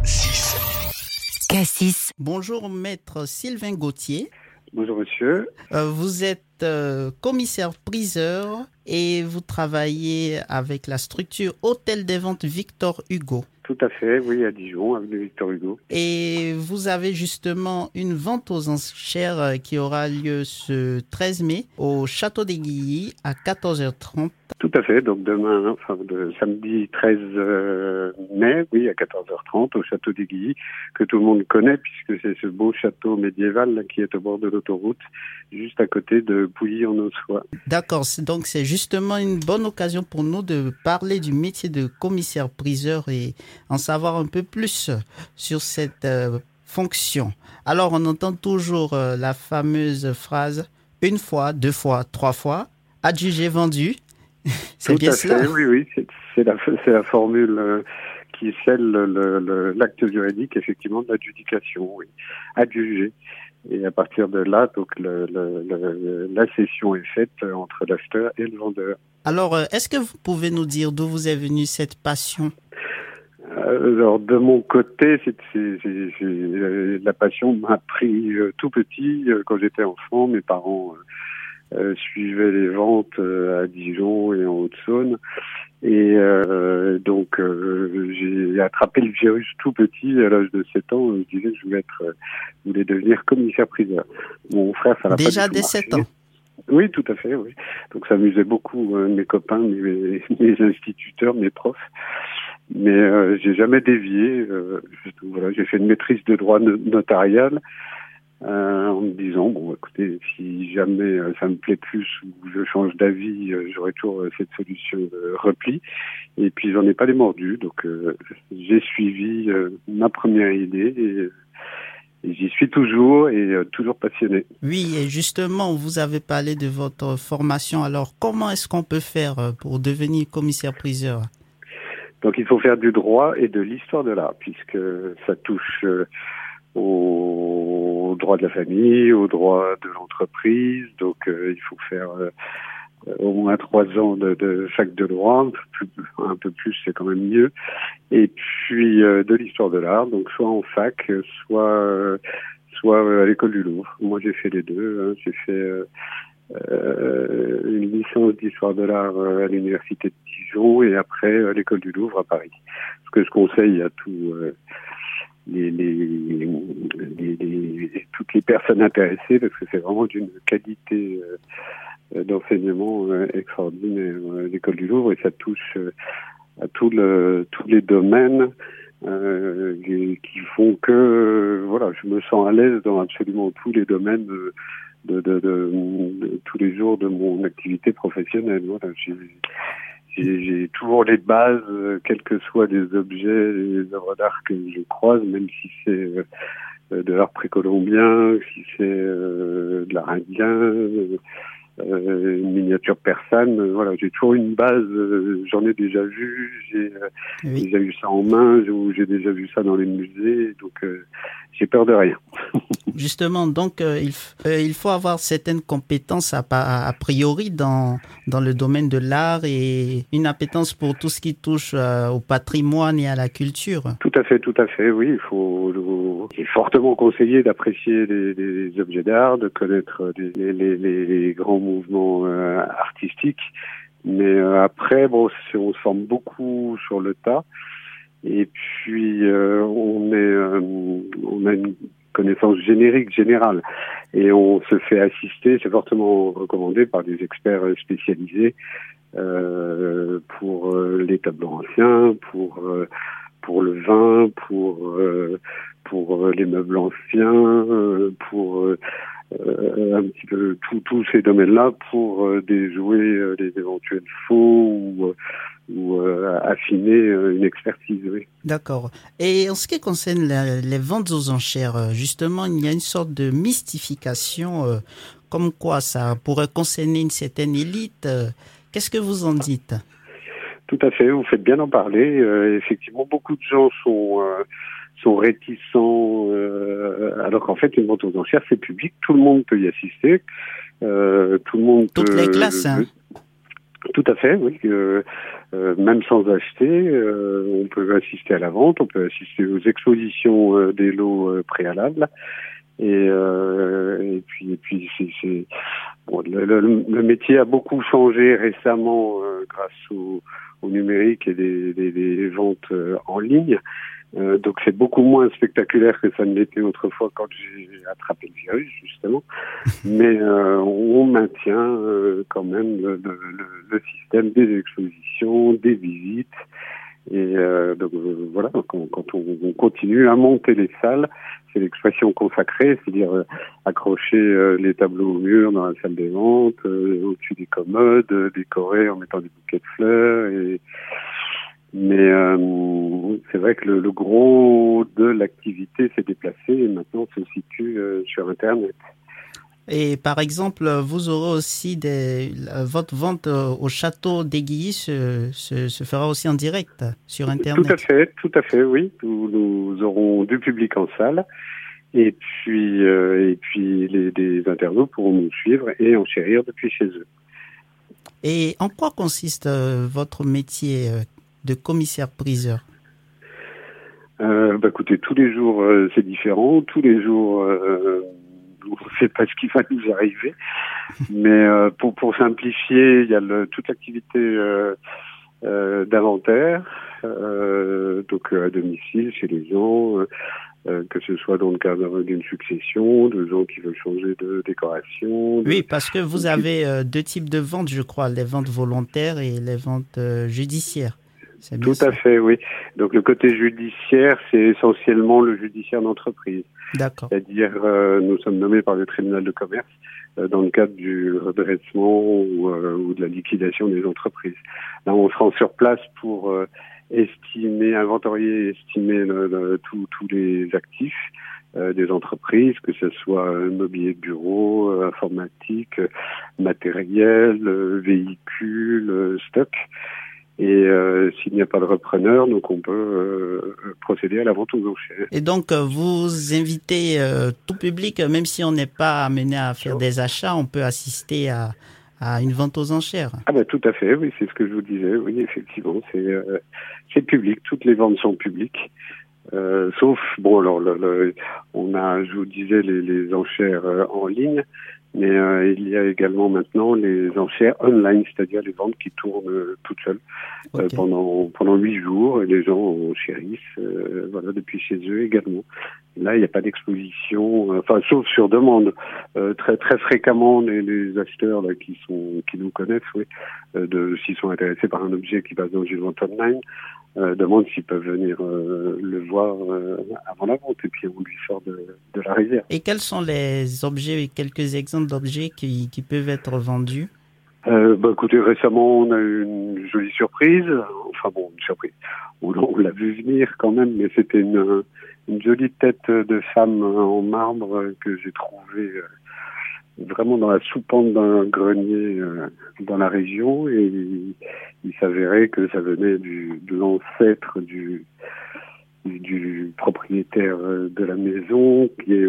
K6. K6. Bonjour maître Sylvain Gauthier. Bonjour monsieur. Vous êtes commissaire-priseur et vous travaillez avec la structure Hôtel des Ventes Victor Hugo. Tout à fait, oui, à Dijon, avenue Victor Hugo. Et vous avez justement une vente aux enchères qui aura lieu ce 13 mai au Château des Guillis à 14h30. Tout à fait, donc demain, samedi 13 mai, oui, à 14h30 au Château des Guillis, que tout le monde connaît puisque c'est ce beau château médiéval là, qui est au bord de l'autoroute, juste à côté de Pouilly-en-Ossois. D'accord, donc c'est justement une bonne occasion pour nous de parler du métier de commissaire-priseur et en savoir un peu plus sur cette fonction. Alors, on entend toujours la fameuse phrase « une fois, deux fois, trois fois, adjugé vendu ». C'est tout bien à cela. fait, oui, c'est la formule qui scelle l'acte juridique, effectivement, de l'adjudication, oui, adjugé. Et à partir de là, donc la cession est faite entre l'acheteur et le vendeur. Alors, est-ce que vous pouvez nous dire d'où vous est venue cette passion ? Alors de mon côté, la passion m'a pris tout petit quand j'étais enfant. Mes parents suivaient les ventes à Dijon et en Haute-Saône, et donc j'ai attrapé le virus tout petit à l'âge de 7 ans. Je disais que je voulais devenir commissaire-priseur. Mon frère, ça l'a Déjà pas du tout dès marché. 7 ans. Oui, tout à fait. Oui. Donc ça amusait beaucoup mes copains, mes instituteurs, mes profs. Mais j'ai jamais dévié. Voilà, j'ai fait une maîtrise de droit notarial en me disant bon, écoutez, si jamais ça me plaît plus ou je change d'avis, j'aurai toujours cette solution de repli. Et puis j'en ai pas les mordus, donc j'ai suivi ma première idée et j'y suis toujours et toujours passionné. Oui, et justement, vous avez parlé de votre formation. Alors, comment est-ce qu'on peut faire pour devenir commissaire-priseur ? Donc il faut faire du droit et de l'histoire de l'art, puisque ça touche au droit de la famille, au droit de l'entreprise. Donc il faut faire au moins 3 ans de fac de droit, un peu plus c'est quand même mieux. Et puis de l'histoire de l'art, donc soit en fac, soit à l'école du Louvre. Moi j'ai fait les deux, hein. J'ai fait une licence d'histoire de l'art à l'université de Dijon et après à l'école du Louvre à Paris. Ce que je conseille à tous toutes les personnes intéressées, parce que c'est vraiment d'une qualité d'enseignement extraordinaire, l'école du Louvre, et ça touche à tous les domaines qui font que voilà, je me sens à l'aise dans absolument tous les domaines de tous les jours de mon activité professionnelle. Voilà, j'ai toujours les bases, quels que soient les objets, les œuvres d'art que je croise, même si c'est de l'art précolombien, si c'est de l'art indien, une miniature persane. Voilà, j'ai toujours une base, j'en ai déjà vu, j'ai déjà eu ça en main, j'ai déjà vu ça dans les musées, donc j'ai peur de rien. Justement, donc il faut avoir certaines compétences a priori dans le domaine de l'art et une appétence pour tout ce qui touche au patrimoine et à la culture. Tout à fait, oui. Il est fortement conseillé d'apprécier les objets d'art, de connaître les grands mouvements artistiques. Mais après, bon, on se forme beaucoup sur le tas. Et puis, on a une connaissance générale. Et on se fait assister, c'est fortement recommandé par des experts spécialisés pour les tableaux anciens, pour le vin, pour les meubles anciens, pour un petit peu tous ces domaines-là, pour déjouer les éventuels faux ou affiner une expertise, oui. D'accord. Et en ce qui concerne les ventes aux enchères, justement, il y a une sorte de mystification, comme quoi ça pourrait concerner une certaine élite. Qu'est-ce que vous en dites ? Tout à fait, vous faites bien d'en parler. Effectivement, beaucoup de gens sont réticents, alors qu'en fait, une vente aux enchères, c'est public, tout le monde peut y assister. Tout le monde Toutes peut... les classes, hein. Tout à fait, oui. Même sans acheter, on peut assister à la vente, on peut assister aux expositions des lots préalables. Et puis c'est bon, le métier a beaucoup changé récemment grâce au numérique et des ventes en ligne. Donc c'est beaucoup moins spectaculaire que ça ne l'était autrefois quand j'ai attrapé le virus, justement. Mais on maintient quand même le système des expositions, des visites. Et donc voilà, quand on continue à monter les salles, c'est l'expression consacrée, c'est-à-dire accrocher les tableaux au mur dans la salle des ventes, au-dessus des commodes, décorer en mettant des bouquets de fleurs. Mais c'est vrai que le gros de l'activité s'est déplacé et maintenant se situe sur Internet. Et par exemple, vous aurez aussi votre vente au château d'Aiguilly se fera aussi en direct sur Internet. Tout à fait, oui. Nous aurons du public en salle et puis des internautes pourront nous suivre et enchérir depuis chez eux. Et en quoi consiste votre métier de commissaire-priseur? Écoutez, tous les jours c'est différent. Tous les jours on ne sait pas ce qui va nous arriver. Mais pour simplifier, il y a toute l'activité d'inventaire, donc à domicile, chez les gens, que ce soit dans le cadre d'une succession, de gens qui veulent changer de décoration. Oui, parce que vous avez deux types de ventes, je crois, les ventes volontaires et les ventes judiciaires. Tout à fait, oui. Donc le côté judiciaire, c'est essentiellement le judiciaire d'entreprise. D'accord. C'est-à-dire, nous sommes nommés par le tribunal de commerce dans le cadre du redressement ou de la liquidation des entreprises. Là, on se rend sur place pour inventorier et estimer tous les actifs des entreprises, que ce soit mobilier de bureau, informatique, matériel, véhicules, stock. Et s'il n'y a pas de repreneur, donc on peut procéder à la vente aux enchères. Et donc vous invitez tout public, même si on n'est pas amené à faire des achats, on peut assister à une vente aux enchères. Ah tout à fait, oui, c'est ce que je vous disais, oui, effectivement, c'est public, toutes les ventes sont publiques. Sauf, bon, alors, on a, je vous disais, les enchères en ligne, mais il y a également maintenant les enchères online, c'est-à-dire les ventes qui tournent toutes seules pendant 8 jours, et les gens enchérissent, voilà, depuis chez eux également. Là, il n'y a pas d'exposition, sauf sur demande. Très très fréquemment, les acheteurs là qui nous connaissent, oui, s'ils sont intéressés par un objet qui passe dans une vente online, demandent s'ils peuvent venir le voir avant la vente, et puis on lui sort de la réserve. Et quels sont les objets, quelques exemples d'objets qui peuvent être vendus? Écoutez, récemment, on a eu une jolie surprise. Enfin bon, une surprise. On l'a vu venir quand même, mais c'était une jolie tête de femme en marbre que j'ai trouvée vraiment dans la soupente d'un grenier dans la région, et il s'avérait que ça venait de l'ancêtre du propriétaire de la maison,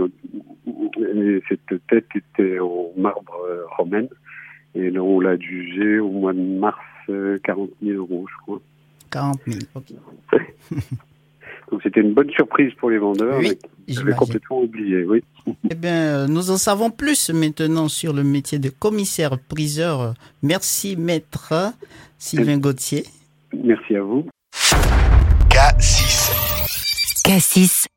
et cette tête était en marbre romaine, et là on l'a jugé au mois de mars 40 000 €, je crois. 40 000, ok. Donc c'était une bonne surprise pour les vendeurs, oui, mais j'avais complètement oublié, oui. Eh bien, nous en savons plus maintenant sur le métier de commissaire-priseur. Merci, maître Sylvain Gauthier. Merci à vous. K6.